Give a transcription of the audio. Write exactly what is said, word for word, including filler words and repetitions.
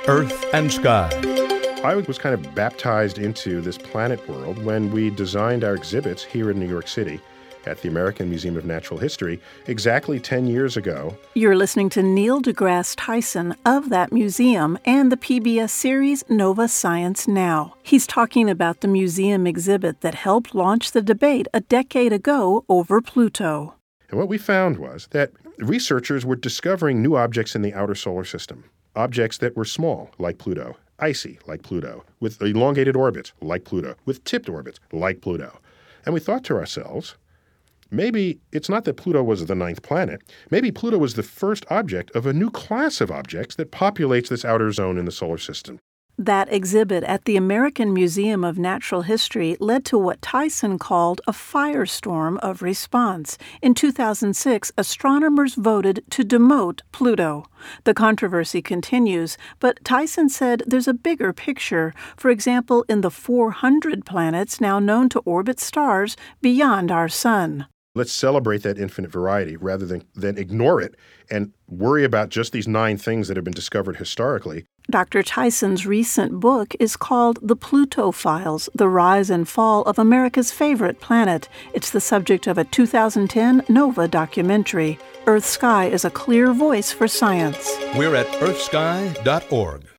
Earth and Sky. I was kind of baptized into this planet world when we designed our exhibits here in New York City at the American Museum of Natural History exactly ten years ago. You're listening to Neil deGrasse Tyson of that museum and the P B S series Nova Science Now. He's talking about the museum exhibit that helped launch the debate a decade ago over Pluto. And what we found was that researchers were discovering new objects in the outer solar system. Objects that were small, like Pluto, icy, like Pluto, with elongated orbits, like Pluto, with tipped orbits, like Pluto. And we thought to ourselves, maybe it's not that Pluto was the ninth planet. Maybe Pluto was the first object of a new class of objects that populates this outer zone in the solar system. That exhibit at the American Museum of Natural History led to what Tyson called a firestorm of response. In two thousand six, astronomers voted to demote Pluto. The controversy continues, but Tyson said there's a bigger picture. For example, in the four hundred planets now known to orbit stars beyond our sun. Let's celebrate that infinite variety rather than, than ignore it and worry about just these nine things that have been discovered historically. Doctor Tyson's recent book is called The Pluto Files, The Rise and Fall of America's Favorite Planet. It's the subject of a two thousand ten Nova documentary. Earth Sky is a clear voice for science. We're at earth sky dot org.